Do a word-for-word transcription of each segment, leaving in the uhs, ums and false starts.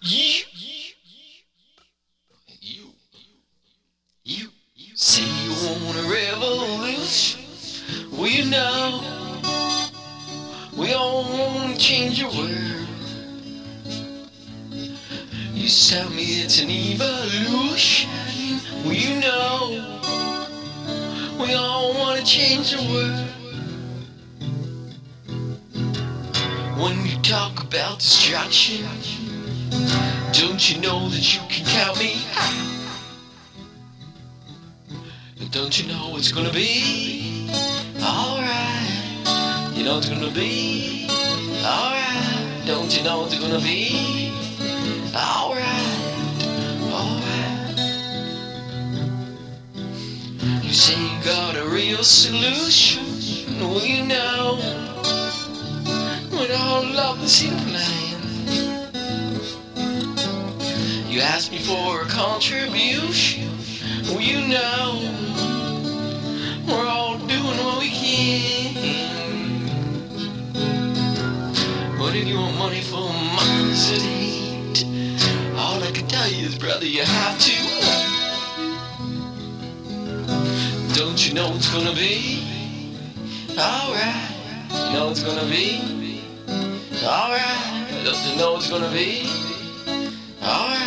You, you, you, you say you want a revolution. Well, you know, we all want to change the world. You tell me it's an evolution. Well, you know, we all want to change the world. When you talk about destruction, don't you know that you can count me out? Don't you know it's gonna be alright? You know it's gonna be alright. Don't you know it's gonna be alright? Alright. You say you got a real solution. Well, you know, we'd all love to see the plan. You asked me for a contribution. Well, you know, we're all doing what we can. But if you want money for minds that hate, all I can tell you is, brother, you have to. Don't you know it's gonna be alright? You know it's gonna be alright. Don't you know it's gonna be alright?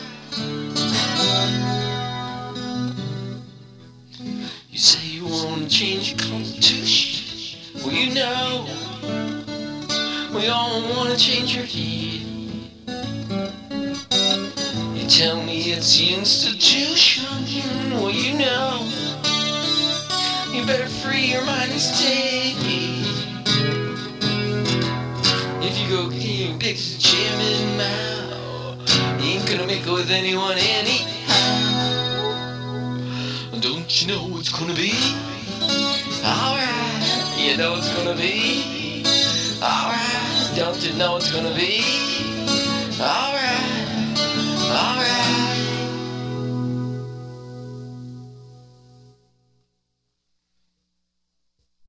You say you want to change your constitution. Well, you know, we all want to change your head. You tell me it's the institution. Well, you know, you better free your mind instead. If you go here and pick the chairman Mao, you ain't gonna make it with anyone anyhow. Don't you know it's gonna be alright? You know it's gonna be alright. Don't you know it's gonna be alright?